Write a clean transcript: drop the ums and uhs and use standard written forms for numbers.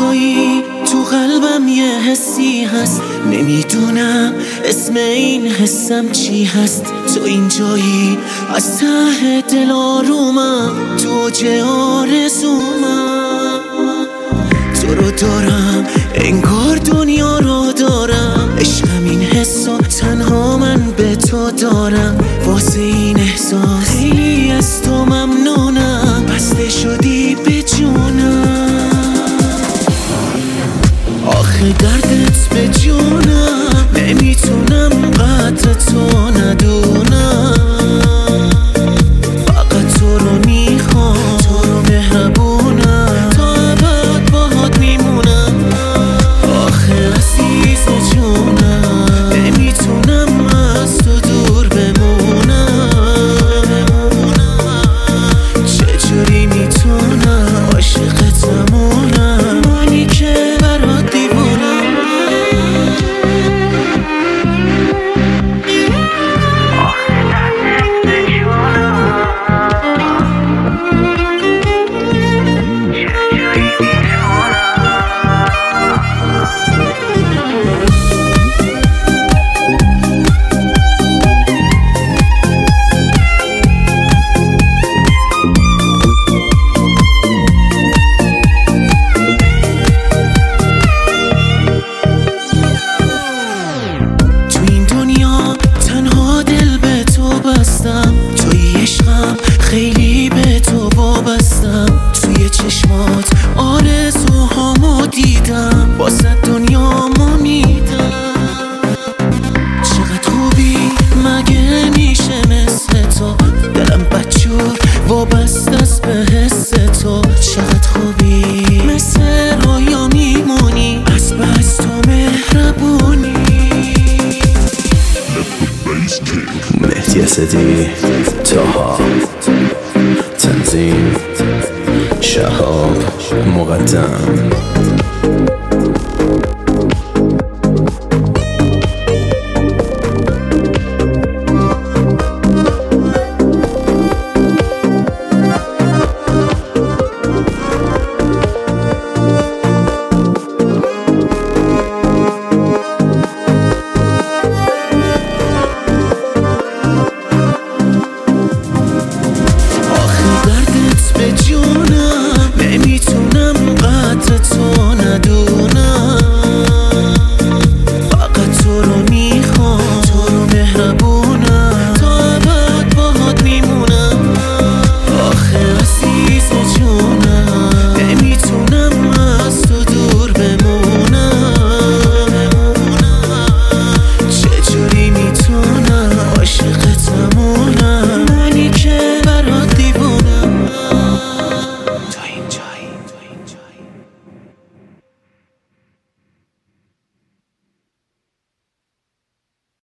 تویی، تو قلبم یه حسی هست، نمیدونم اسم این حسم چی هست. تو اینجایی از ته دل آرومم، تو اوج آرزومم. تو رو دارم انگار دنیا رو دارم، عشقم این حسا تنها من به تو دارم. واسه این احساس خیلی از تو ممنونم، بسته شدی به جونم. آخه دردت به جونم، نمیتونم قدر تو ندونم. فقط تو رو میخوام، تو رو مهربونم، تا ابد باهات میمونم. آخه عزیز جونم، نمیتونم از تو دور بمونم. چجوری میتونم عاشقتمونم، مانی که برات دیوونم. توی عشقم خیلی به تو وابستم، توی چشمات آرزوهامو دیدم، واسه دنیامو میدم. چقدر خوبی مگه میشه مثل تو، دلم بدجور وابسته است به حس تو. چقدر خوبی مثل رویا میمونی، از بس تو مهربونی. مهدی اسدی، طاها، تنظیم شهاب مقدم.